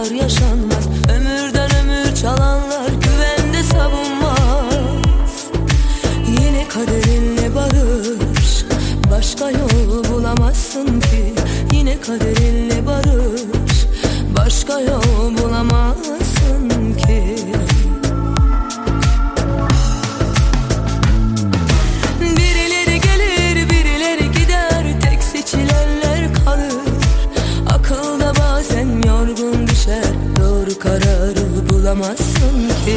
tekrar yaşanmaz. Ömürden ömür çalanlar güvende savunmaz. Yine kaderinle barış, başka yol bulamazsın ki. Yine kaderinle barış, başka yol bulamazsın ki. Birileri gelir, birileri gider, tek seçilenler kalır. Akılda bazen yorgun düşer, doğru kararı bulamazsın ki.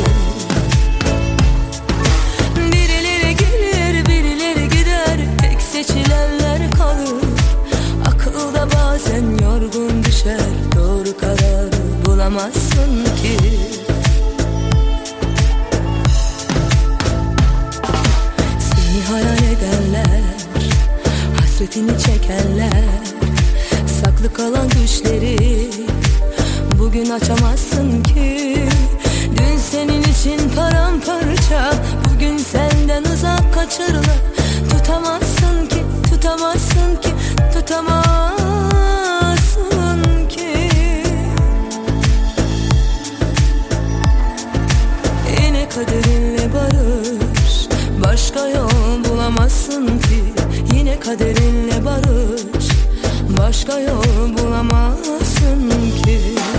Birileri gelir, birileri gider, tek seçilenler kalır. Akılda bazen yorgun düşer, doğru kararı bulamazsın ki. Seni hayal edenler, hasretini çekenler, saklı kalan düşleri bugün açamazsın ki. Dün senin için paramparça, bugün senden uzak kaçırlar. Tutamazsın ki, tutamazsın ki, tutamazsın ki. Yine kaderinle barış, başka yol bulamazsın ki. Yine kaderinle barış, başka yol bulamazsın ki.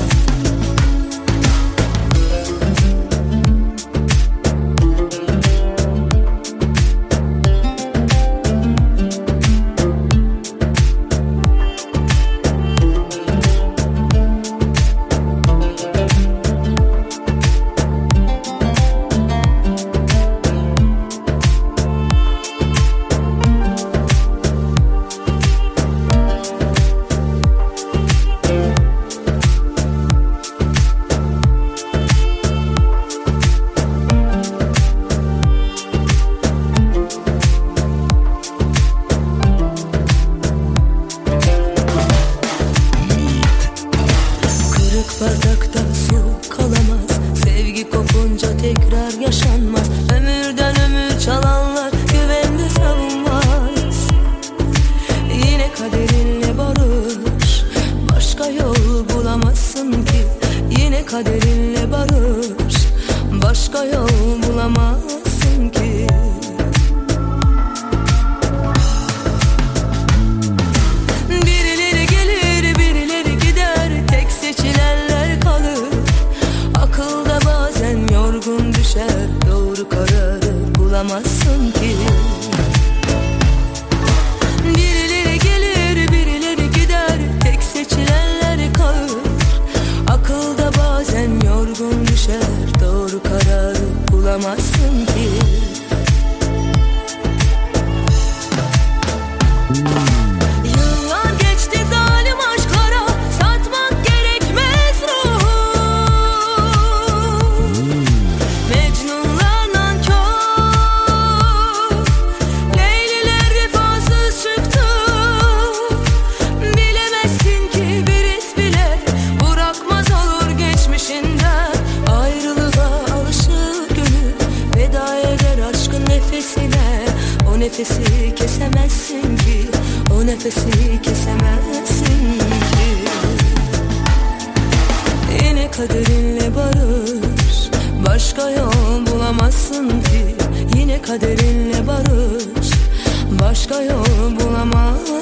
Bardakta su kalamaz, sevgi kopunca tekrar yaşanmaz. Ömürden ömür çalanlar güvende savunmaz. Yine kaderinle barış, başka yol bulamazsın ki. Yine kaderinle barış, başka yol bulamazsın ki. Birileri gelir, birileri gider, tek seçilenler kalır. Akılda bazen yorgun düşer, doğru kararı bulamazsın ki. Birileri gelir, birileri gider, tek seçilenler kalır. Akılda bazen yorgun düşer, doğru kararı bulamazsın ki. Yıllar geçti zalim aşklara, satmak gerekmez ruhu. Mecnunlar nankör, Leyliler vefasız çıktı. Bilemezsin ki bir iz bile bırakmaz olur geçmişinden. Ayrılığa alışır gönül, veda eder aşkın nefesine. O nefesi kesemezsin ki, o nefesi kesemezsin ki. Yine kaderinle barış, başka yol bulamazsın ki. Yine kaderinle barış, başka yol bulamazsın